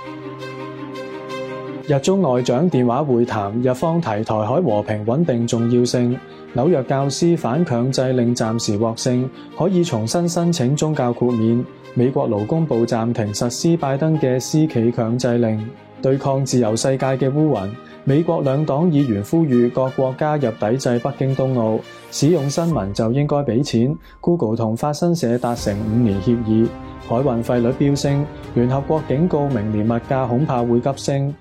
日中外長電話會談，日方提台海和平穩定重要性。紐約教師反強制令暫時獲勝，可以重新申請宗教豁免。美國勞工部暫停實施拜登嘅私企強制令。對抗自由世界嘅烏雲，美國兩黨議員呼籲各國加入抵制北京冬奧。使用新聞就應該俾錢。Google 同法新社達成5年協議。海運費率飆升，聯合國警告明年物價恐怕會急升。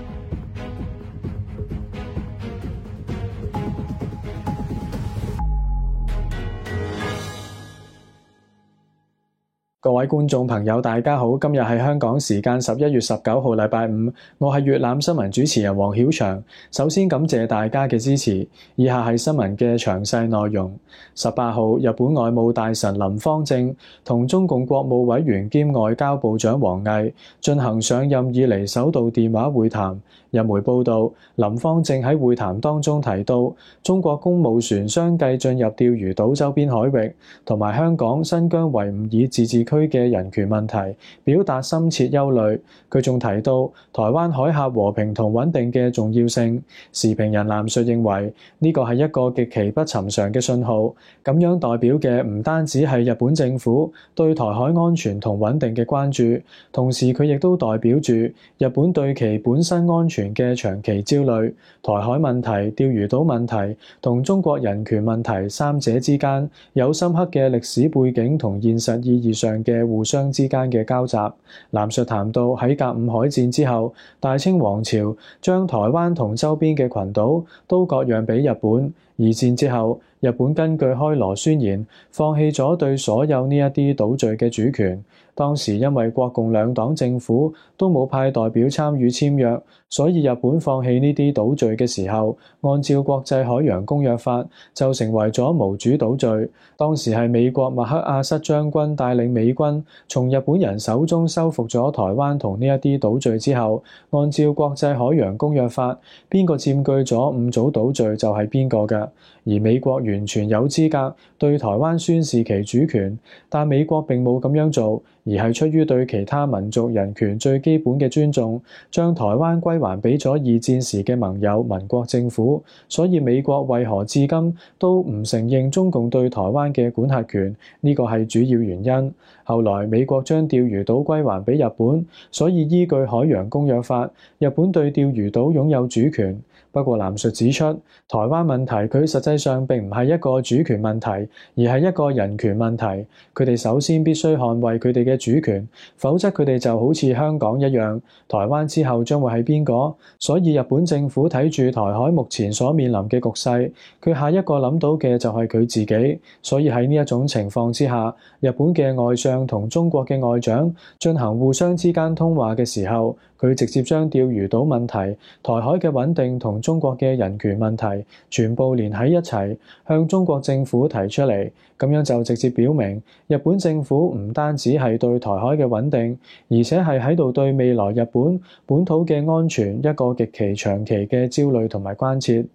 各位觀眾朋友，大家好，今日係香港時間11月19號，禮拜五，我係粵覽新聞主持人黃曉翔。首先感謝大家嘅支持，以下係新聞嘅詳細內容。18號，日本外務大臣林芳正同中共國務委員兼外交部長王毅進行上任以嚟首度電話會談。日媒報道，林芳正喺會談當中提到，中國公務船相繼進入釣魚島周邊海域，同埋香港、新疆維吾爾自治區嘅人權問題，表達深切憂慮。佢仲提到台灣海峽和平同穩定嘅重要性。時評人藍述認為，呢個係一個極其不尋常嘅信號，咁樣代表嘅唔單止係日本政府對台海安全同穩定嘅關注，同時佢亦都代表住日本對其本身安全嘅長期焦慮。台海問題、釣魚島問題同中國人權問題三者之間有深刻嘅歷史背景同現實意義上嘅互相之間嘅交集。藍述談到喺甲午海戰之後，大清王朝將台灣同周邊嘅群島都割讓俾日本。二戰之後，日本根據開羅宣言放棄咗對所有呢一啲島嶼嘅主權。當時因為國共兩黨政府都冇派代表參與簽約，所以日本放棄呢啲島嶼嘅時候，按照國際海洋公約法就成為咗無主島嶼。當時係美國麥克阿瑟將軍帶領美軍從日本人手中收復咗台灣同呢一啲島嶼之後，按照國際海洋公約法，邊個佔據咗5組島嶼就係邊個㗎。而美國完全有資格對台灣宣示其主權，但美國並冇咁樣做，而係出於對其他民族人權最基本嘅尊重，將台灣歸還俾咗二戰時嘅盟友民國政府。所以美國為何至今都唔承認中共對台灣嘅管轄權？呢個係主要原因。後來美國將釣魚島歸還俾日本，所以依據海洋公約法，日本對釣魚島擁有主權。不過藍述指出，台灣問題佢實際上並唔係一個主權問題，而係一個人權問題。佢哋首先必須捍衛佢哋嘅主權，否則佢哋就好似香港一樣，台灣之後將會係邊個？所以日本政府睇住台海目前所面臨嘅局勢，佢下一個諗到嘅就係佢自己。所以喺呢一種情況之下，日本嘅外相同中國嘅外長進行互相之間通話嘅時候，佢直接將釣魚島問題、台海嘅穩定同中國嘅人權問題全部連喺一齊，向中國政府提出嚟。咁樣就直接表明，日本政府唔單止係對台海嘅穩定，而且係喺度對未來日本本土嘅安全一個極其長期嘅焦慮同埋關切。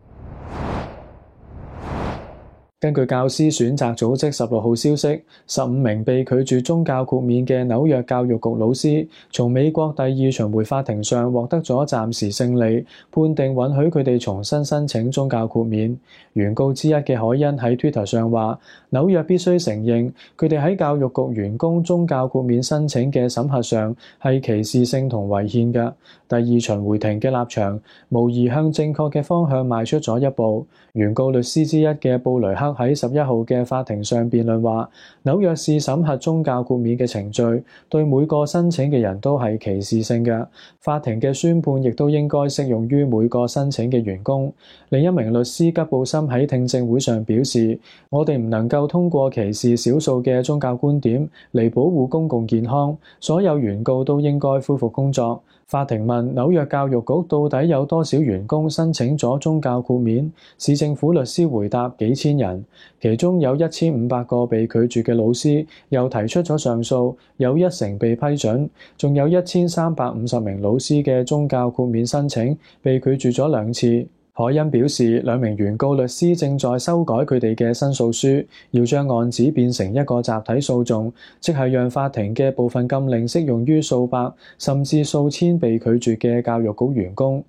根據教師選擇組織16號消息，15名被拒絕宗教豁免嘅紐約教育局老師，從美國第2巡迴法庭上獲得咗暫時勝利，判定允許佢哋重新申請宗教豁免。原告之一嘅海恩喺 Twitter 上話，紐約必須承認佢哋喺教育局員工宗教豁免申請嘅審核上係歧視性同違憲嘅。第2巡迴庭嘅立場無疑向正確嘅方向邁出咗一步。原告律師之一嘅布雷克喺11號嘅法庭上辯論話，紐約市審核宗教豁免嘅程序對每個申請嘅人都係歧視性嘅，法庭嘅宣判亦都應該適用於每個申請嘅員工。另一名律師吉布森喺聽證會上表示，我哋唔能夠通過歧視少數嘅宗教觀點嚟保護公共健康，所有原告都應該恢復工作。法庭問紐約教育局到底有多少員工申請咗宗教豁免，市政府律師回答幾千人，其中有1500個被拒絕嘅老師又提出咗上訴，有1成被批准，仲有1350名老師嘅宗教豁免申請被拒絕咗2次。 海恩表示，兩名原告律師正在修改佢哋嘅申訴書，要將案子變成一個集體訴訟，即係讓法庭嘅部分禁令適用於數百甚至數千被拒絕嘅教育局員工。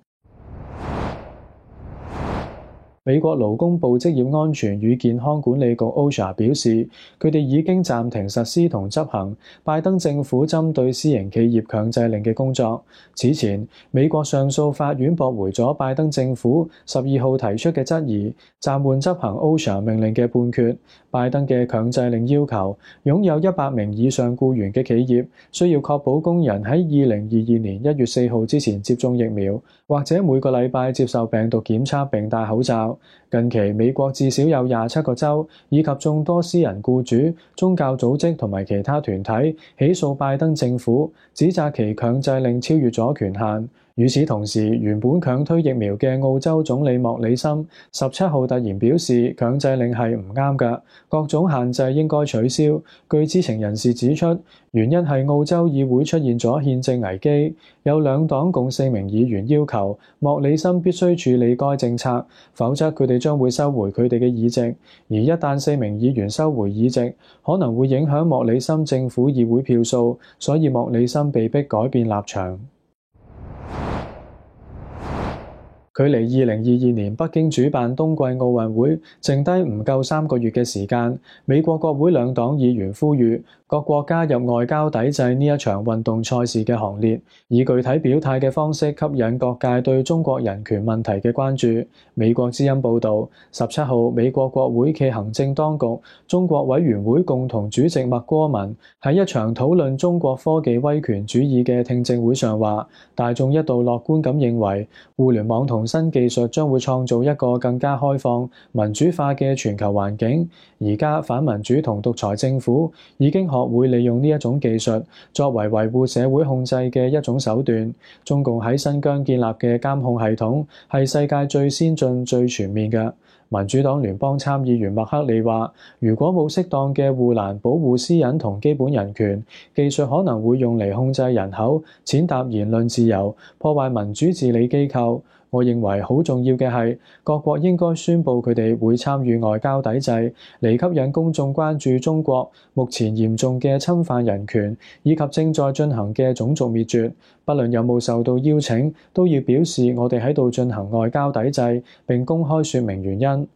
美國勞工部職業安全與健康管理局 OSHA 表示，佢哋已經暫停實施同執行拜登政府針對私營企業強制令嘅工作。此前，美國上訴法院駁回咗拜登政府12號提出嘅質疑，暫緩執行 OSHA 命令嘅判決。拜登嘅強制令要求，擁有100名以上僱員嘅企業需要確保工人喺2022年1月4號之前接種疫苗，或者每個禮拜接受病毒檢測並戴口罩。近期，美國至少有27個州以及眾多私人僱主、宗教組織同埋其他團體起訴拜登政府，指責其強制令超越咗權限。與此同時，原本強推疫苗嘅澳洲總理莫里森17號突然表示，強制令係唔啱㗎，各種限制應該取消。據知情人士指出，原因係澳洲議會出現咗憲政危機，有兩黨共4名議員要求莫里森必須處理該政策，否則佢哋將會收回佢哋嘅議席。而一旦4名議員收回議席，可能會影響莫里森政府議會票數，所以莫里森被迫改變立場。距離2022年北京主辦冬季奧運會剩低唔夠3個月嘅時間，美國國會兩黨議員呼籲各國加入外交抵制呢一場運動賽事嘅行列，以具體表態嘅方式吸引各界對中國人權問題嘅關注。美國之音報導，17號美國國會暨行政當局中國委員會共同主席麥戈文喺一場討論中國科技威權主義嘅聽證會上話，大眾一度樂觀咁認為互聯網同新技術將會創造一個更加開放、民主化嘅全球環境。而家反民主同獨裁政府已經學會利用呢一種技術作為維護社會控制嘅一種手段。中共喺新疆建立嘅監控系統係世界最先進、最全面嘅。民主黨聯邦參議員麥克利話，如果冇適當嘅護欄保護私隱同基本人權，技術可能會用嚟控制人口、踐踏言論自由、破壞民主治理機構。我認為好重要嘅係，各國應該宣布佢哋會參與外交抵制，嚟吸引公眾關注中國目前嚴重嘅侵犯人權，以及正在進行嘅種族滅絕。不論有冇受到邀請，都要表示我哋喺度進行外交抵制，並公開說明原因。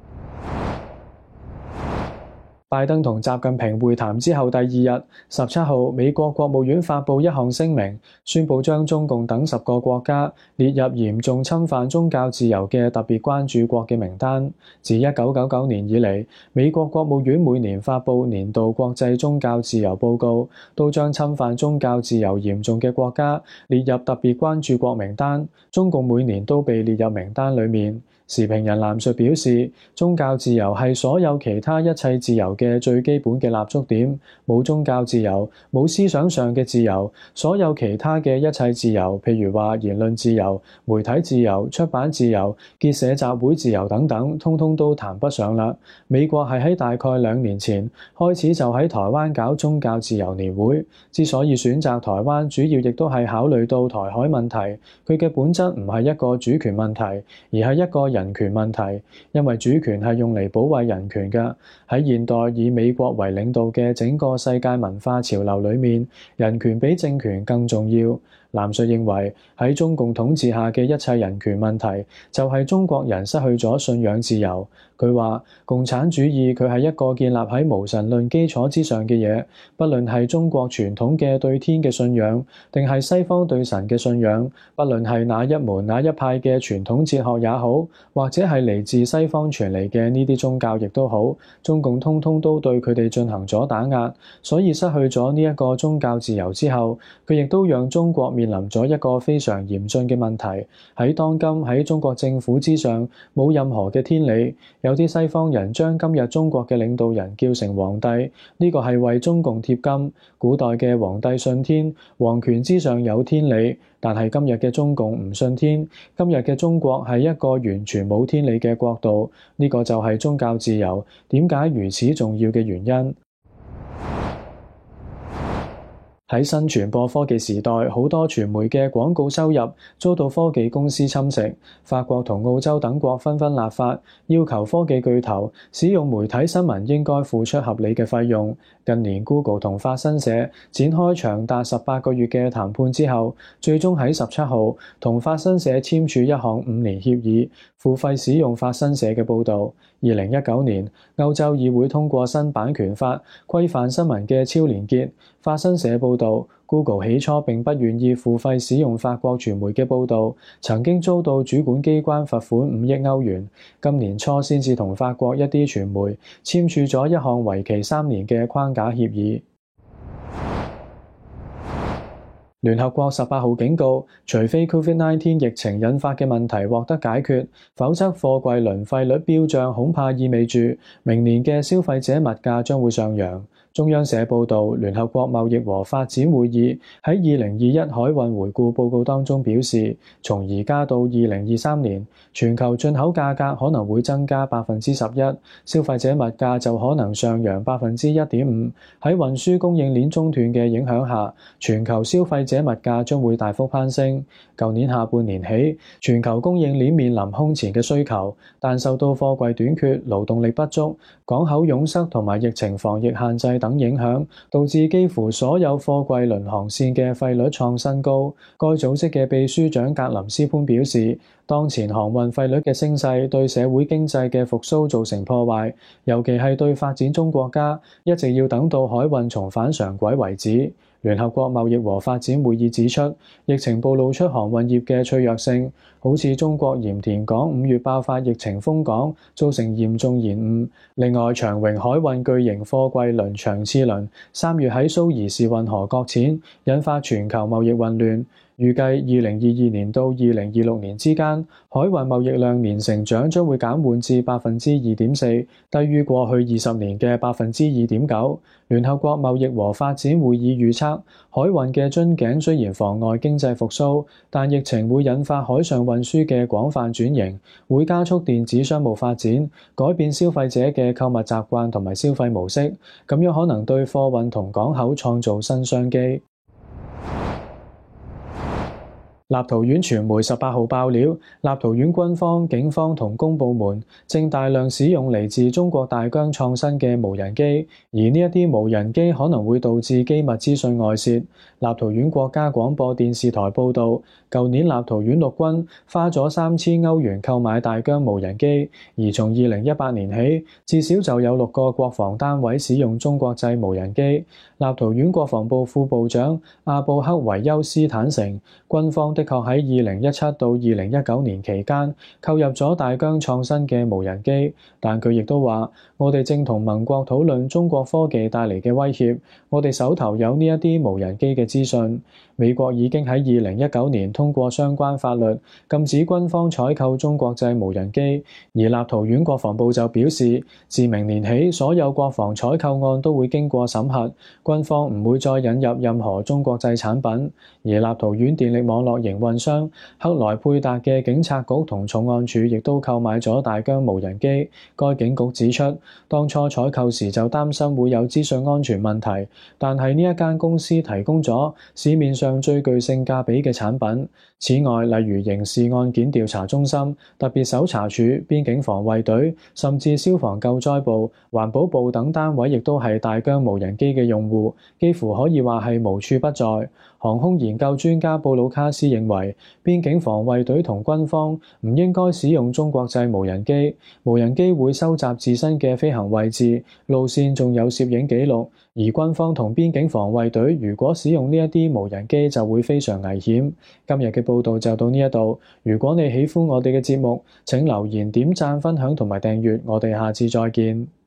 拜登同習近平會談之後第2日，17號，美國國務院發布一項聲明，宣布將中共等10個國家列入嚴重侵犯宗教自由嘅特別關注國嘅名單。自1999年以嚟，美國國務院每年發布年度國際宗教自由報告，都將侵犯宗教自由嚴重嘅國家列入特別關注國名單。中共每年都被列入名單裡面。時評人藍述表示，宗教自由係所有其他一切自由嘅最基本嘅立足點，冇宗教自由，冇思想上嘅自由，所有其他嘅一切自由，譬如話言論自由、媒體自由、出版自由、結社集會自由等等，通通都談不上啦。美國係喺大概2年前開始就喺台灣搞宗教自由年會，之所以選擇台灣，主要亦都係考慮到台海問題，佢嘅本質唔係一個主權問題，而係一個人權問題，因為主權係用嚟保衛人權嘅。喺現代以美國為領導嘅整個世界文化潮流裏面，人權比政權更重要。藍述認為喺中共統治下嘅一切人權問題，就係中國人失去咗信仰自由。佢話共產主義佢係一個建立喺無神論基礎之上嘅嘢，不論係中國傳統嘅對天嘅信仰，定係西方對神嘅信仰，不論係哪一門哪一派嘅傳統哲學也好，或者係嚟自西方傳嚟嘅呢啲宗教亦都好，中共通通都對佢哋進行咗打壓，所以失去咗呢一個宗教自由之後，佢亦都讓中國面臨咗一個非常嚴峻嘅問題。喺當今喺中國政府之上冇任何嘅天理，有啲西方人將今日中國嘅領導人叫成皇帝，呢個係為中共貼金。古代嘅皇帝信天，皇權之上有天理，但係今日嘅中共唔信天，今日嘅中國係一個完全冇天理嘅國度，呢個就係宗教自由點解如此重要嘅原因。 喺新傳播科技時代，好多傳媒嘅廣告收入遭到科技公司侵蝕。法國同澳洲等國紛紛立法，要求科技巨頭使用媒體新聞應該付出合理嘅費用。近年 Google 同法新社展開長達18個月嘅談判之後，最終喺17號同法新社簽署一項5年協議，付費使用法新社嘅報導。2019年，歐洲議會通過新版權法，規範新聞嘅超連結。法新社報導，Google 起初並不願意付費使用法國傳媒嘅報導，曾經遭到主管機關罰款5億歐元。今年初先至同法國一啲傳媒簽署咗一項為期3年嘅框架協議。聯合國18號警告，除非 COVID-19 疫情引發嘅問題獲得解決，否則貨櫃輪費率飆漲恐怕意味住明年嘅消費者物價將會上揚。中央社報導，聯合國貿易和發展會議喺2021海運回顧報告當中表示，從而家到2023年，全球進口價格可能會增加11%，消費者物價就可能上揚1.5%。喺運輸供應鏈中斷嘅影響下，全球消費者物價將會大幅攀升。舊年下半年起，全球供應鏈面臨空前嘅需求，但受到貨櫃短缺、勞動力不足、港口擁塞同埋疫情防疫限制等影響，導致幾乎所有貨櫃輪航線嘅費率創新高。該組織嘅秘書長格林斯潘表示，當前航運費率嘅升勢對社會經濟嘅復甦造成破壞，尤其係對發展中國家，一直要等到海運重返常軌為止。聯合國貿易和發展會議指出，疫情暴露出航運業嘅脆弱性，好似中國鹽田港5月爆發疫情封港，造成嚴重延誤。另外，長榮海運巨型貨櫃輪長賜輪3月喺蘇伊士運河擱淺，引發全球貿易混亂。預計2022年到2026年之間，海運貿易量年成長將會減緩至2.4%，低於過去20年嘅2.9%。聯合國貿易和發展會議預測，海運嘅樽頸雖然妨礙經濟復甦，但疫情會引發海上運輸嘅廣泛轉型，會加速電子商務發展，改變消費者嘅購物習慣同埋消費模式，咁樣可能對貨運同港口創造新商機。立陶宛傳媒18號爆料，立陶宛軍方、警方同公部門正大量使用嚟自中國大疆創新嘅無人機，而呢一啲無人機可能會導致機密資訊外泄。立陶宛國家廣播電視台報導，舊年立陶宛陸軍花咗3000歐元購買大疆無人機，而從2018年起，至少就有6個國防單位使用中國製無人機。立陶宛國防部副部長阿布克維丘斯坦承，軍方的確喺2017到2019年期間購入咗大疆創新嘅無人機，但佢亦都話：我哋正同盟國討論中國科技帶嚟嘅威脅，我哋手頭有呢一啲無人機嘅資訊。美國已經喺2019年通過相關法律，禁止軍方採購中國製無人機，而立陶宛國防部就表示，自明年起，所有國防採購案都會經過審核，軍方唔會再引入任何中國製產品。而立陶宛電力網絡營運商克萊佩達嘅警察局同重案處亦都購買咗大疆無人機。該警局指出，當初採購時就擔心會有資訊安全問題，但係呢一間公司提供咗市面上最具性價比嘅產品。此外，例如刑事案件調查中心、特別搜查處、邊境防衛隊，甚至消防救災部、環保部等單位亦都係大疆無人機嘅用戶，幾乎可以話係無處不在。航空研究專家布魯卡斯認為，邊境防衛隊同軍方唔應該使用中國製無人機。無人機會收集自身嘅飛行位置、路線，仲有攝影記錄。而軍方同邊境防衛隊如果使用呢一啲無人機，就會非常危險。今日嘅報道就到呢一度。如果你喜歡我哋嘅節目，請留言、點讚、分享同埋訂閱。我哋下次再見。